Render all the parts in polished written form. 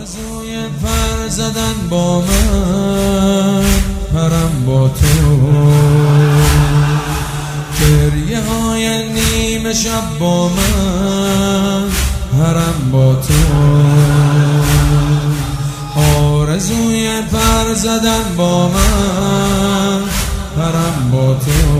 آرزوی پر زدن با من، پرم با تو، گریه های نیمه شب با من، پرم با تو. آرزوی پر زدن با من، پرم با تو،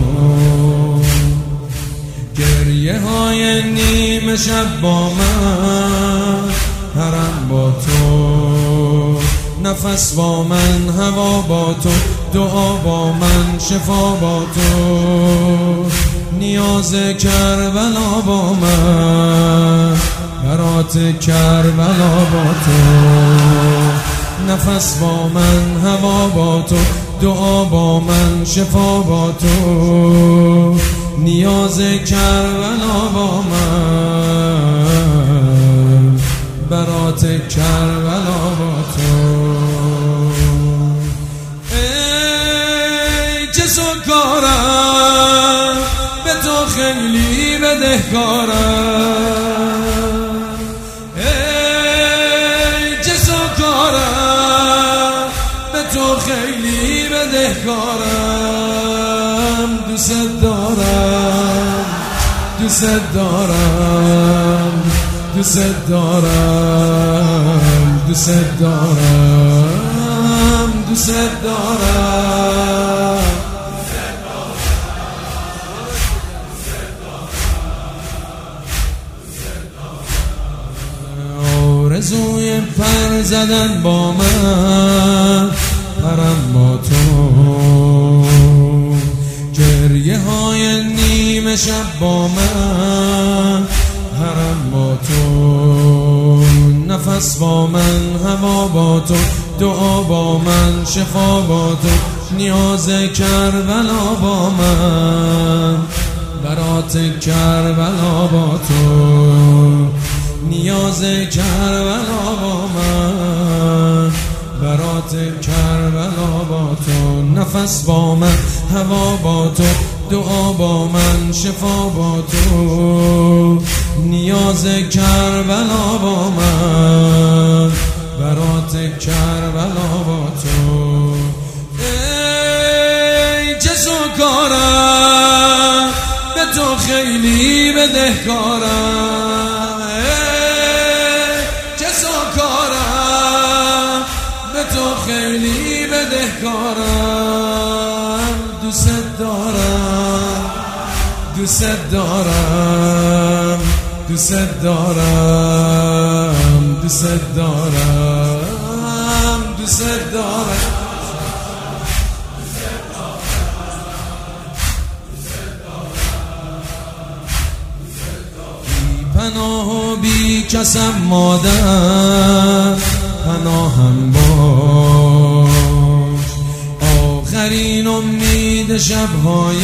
گریه های نیمه شب با من، پرم با تو. نفس با من، هوا با تو، دعا با من، شفا با تو. نیاز کربلا با من، برات کربلا با تو. نفس با من، هوا با تو، دعا با من، شفا با تو. نیاز کربلا با من، برات کربلا با تو. ای چه سکارم، به تو خیلی بدهکارم. ای چه سکارم، به تو خیلی بدهکارم. دوست دارم، دوست دارم، دوست دارم، دوست دارم، دوست دارم. آرزوی پر زدن با من، پرم با تو، گریه های نیمه شب با من، پرم با تو. نفس با من، هوا با تو، دعا با من، شفا با تو. نیاز کربلا با من، برات کربلا با تو. نیاز کربلا با من، برات کربلا با تو. نفس با من، هوا با تو، دعا با من، شفا با تو. نیاز کربلا با من، برات کربلا با تو. ای چه سکارم، به تو خیلی بدهکارم. ای چه سکارم، به تو خیلی بدهکارم. دوست دارم، دوست دارم، دوست دارم، دوست دارم، دوست دارم. بی پناه و بی کسم مادر، پناهم باش. آخرین امید شب‌های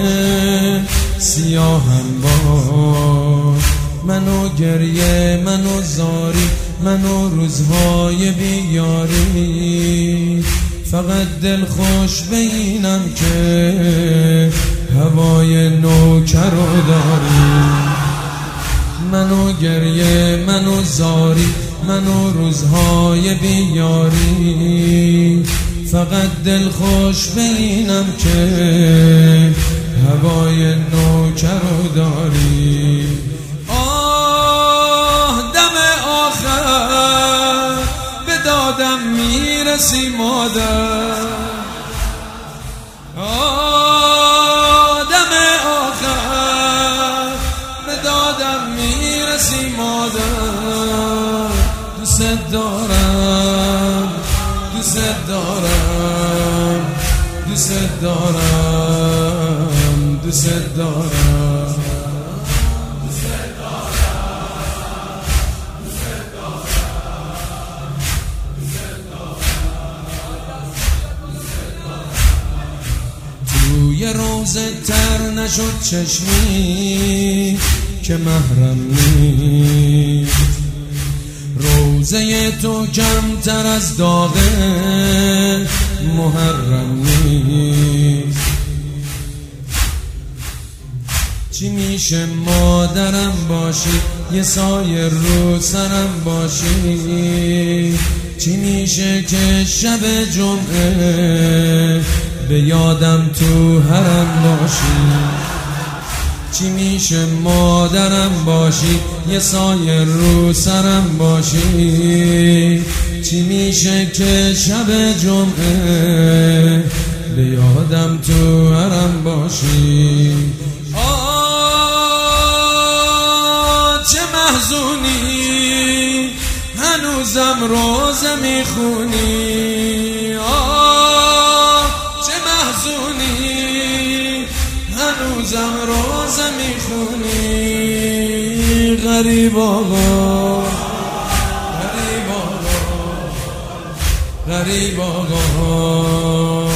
سیاهم باش. منو گریه، منو زاری، منو روزهای بیاری. فقط دل خوش به اینم که هوای نوکر رو داری. منو گریه، منو زاری، منو روزهای بیاری. فقط دل خوش به اینم که هوای نوکر رو داری. آه دم آخر به دادم میرسی مادر. آه دم آخر به دادم میرسی مادر. دوست دارم، دوست دارم، دوست دارم، دوست دارم. توی روزه تر نشد چشمی که محرم نیست. روزه تو کمتر از داغ محرم نیست. چی میشه مادرم باشی یه سایه رو سرم باشی. چی میشه که شب جمعه به یادم تو حرم باشی. چی میشه مادرم باشی، یه سایه رو سرم باشی. چی میشه که شب جمعه به یادم تو حرم باشی. چه محزونی هنوزم روزه میخونی. چه محزونی هنوزم روزه میخونی. غریب آقا، غریب آقا، غریب آقا.